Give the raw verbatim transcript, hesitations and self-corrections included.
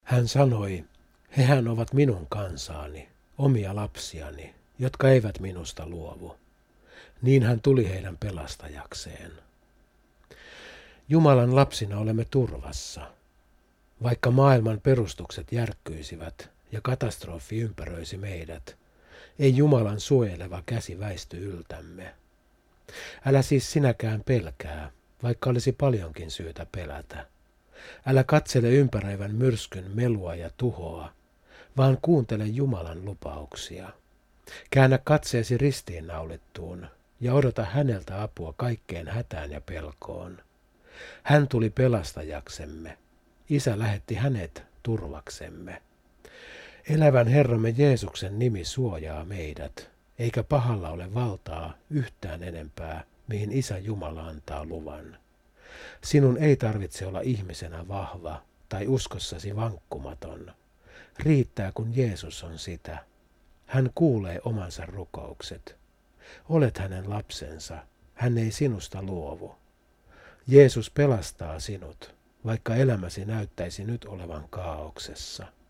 Hän sanoi, hehän ovat minun kansaani, omia lapsiani, jotka eivät minusta luovu. Niin hän tuli heidän pelastajakseen. Jumalan lapsina olemme turvassa. Vaikka maailman perustukset järkkyisivät ja katastrofi ympäröisi meidät, ei Jumalan suojeleva käsi väisty yltämme. Älä siis sinäkään pelkää, vaikka olisi paljonkin syytä pelätä. Älä katsele ympäröivän myrskyn melua ja tuhoa, vaan kuuntele Jumalan lupauksia. Käännä katseesi ristiinnaulittuun ja odota häneltä apua kaikkeen hätään ja pelkoon. Hän tuli pelastajaksemme. Isä lähetti hänet turvaksemme. Elävän Herramme Jeesuksen nimi suojaa meidät, eikä pahalla ole valtaa yhtään enempää, mihin Isä Jumala antaa luvan. Sinun ei tarvitse olla ihmisenä vahva tai uskossasi vankkumaton. Riittää, kun Jeesus on sitä. Hän kuulee omansa rukoukset. Olet hänen lapsensa. Hän ei sinusta luovu. Jeesus pelastaa sinut, vaikka elämäsi näyttäisi nyt olevan kaaoksessa.